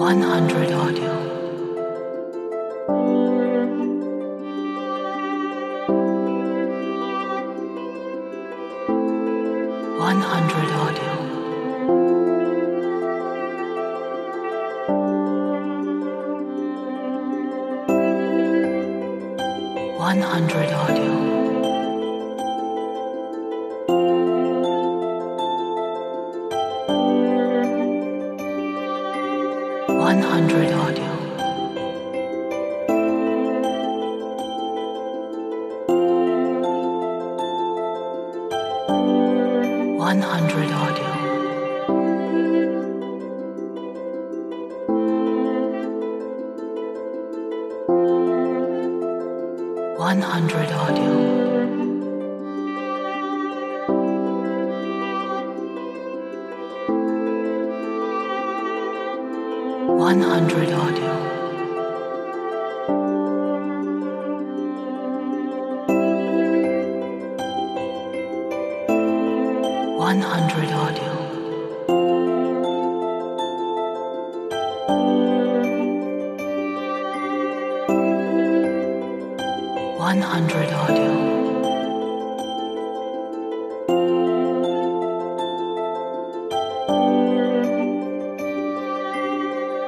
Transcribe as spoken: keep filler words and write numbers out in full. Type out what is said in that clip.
one hundred audio. one hundred audio. one hundred audio. one hundred audio. one hundred audio. one hundred audio. one hundred audio. one hundred audio. one hundred audio.